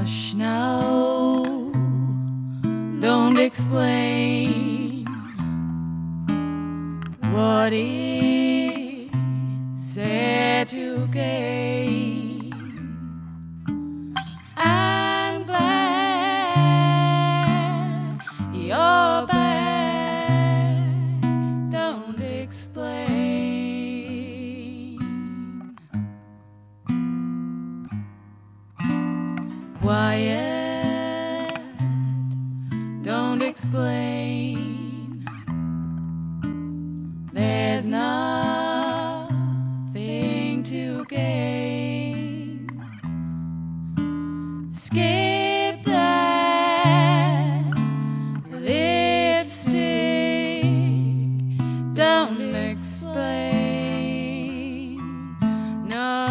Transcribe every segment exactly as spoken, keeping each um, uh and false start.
Hush now, don't explain what is there to gain. I'm glad you're back, don't explain. Quiet, don't explain. There's nothing to gain. Skip that lipstick, don't explain. No,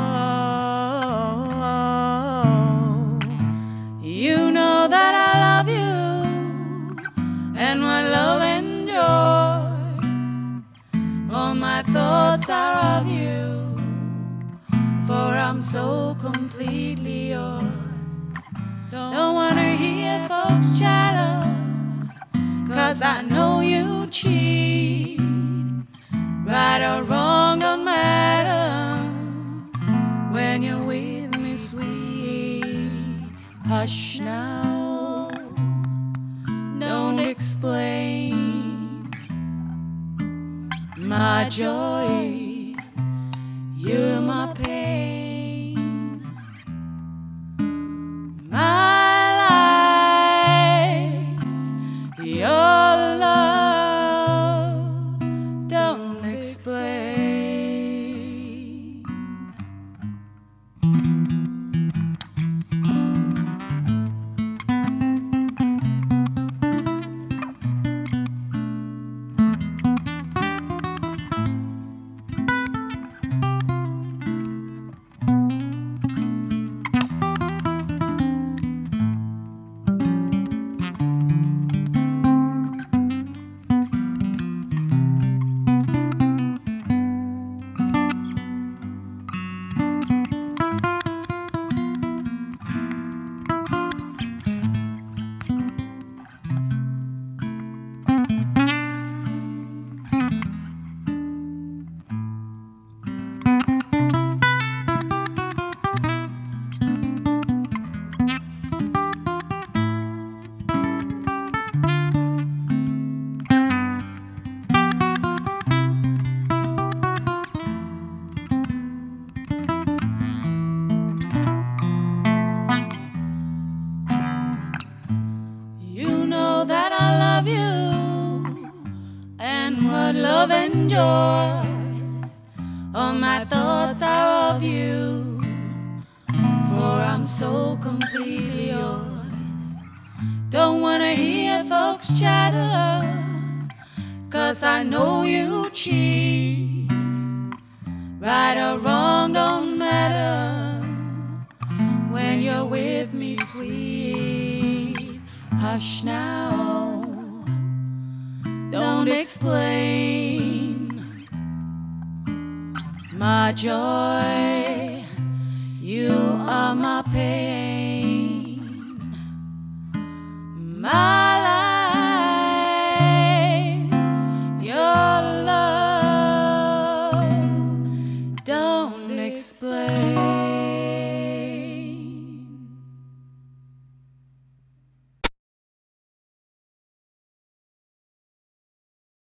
you know that I love you, and my love endures. All my thoughts are of you, for I'm so completely yours. Don't wanna hear folks chatter, 'cause I know you cheat. Right or wrong don't matter when you're with me, sweet. Hush now, don't explain. My joy, you're my pain. My life, your love, don't explain. What love endures. All my thoughts are of you, for I'm so completely yours. Don't wanna hear folks chatter, 'cause I know you cheat. Right or wrong don't matter when you're with me, sweet. Hush now, don't explain. My joy, you are my pain. My life, your love, don't explain.